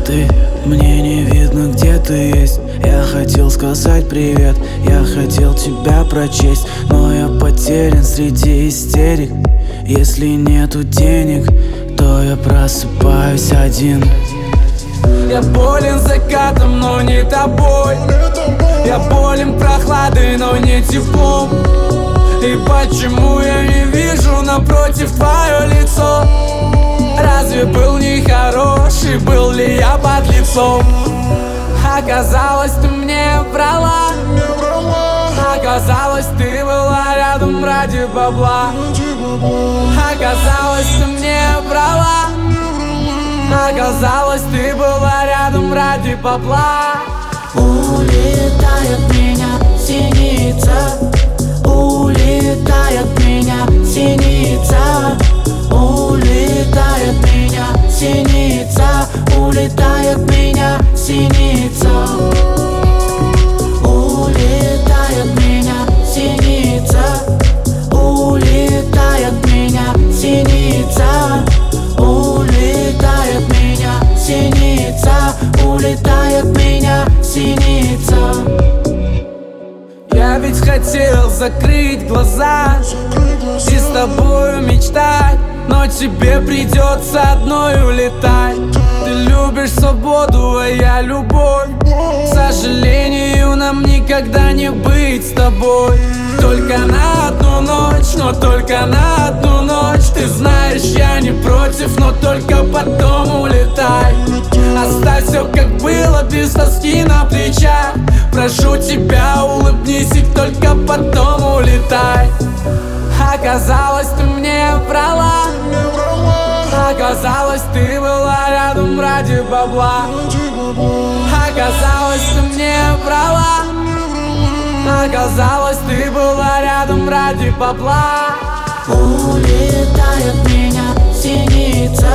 ты, мне не видно, где ты есть. Я хотел сказать привет, я хотел тебя прочесть, но я потерян среди истерик. Если нету денег, то я просыпаюсь один. Я болен закатом, но не тобой. Я болен прохладой, но не теплом. И почему я не вижу напротив твое лицо? Разве был нехороший, был ли я подлецом? Оказалось, ты мне врала. Оказалось, ты была рядом ради бабла. Оказалось, ты мне врала. Оказалось, ты была рядом ради бабла. Улетает меня синица, улетает меня синица, улетает меня синица, улетает меня синица, улетает меня синица, улетает меня синица, улетает меня синица, улетает меня синица. Я ведь хотел закрыть глаза и с тобою мечтать, но тебе придется одной улетать. Ты любишь свободу, а я любовь. К сожалению, нам никогда не быть с тобой. Только на одну ночь, но только на одну ночь. Ты знаешь, я не против, но только потом улетай. Оставь все как было, без тоски на плечах. Прошу тебя, улыбнись и только потом улетай. Оказалось, ты мне врала. Оказалось, ты была рядом ради бабла. Оказалось, ты мне врала. Оказалось, ты была рядом ради бабла. Улетает меня синица,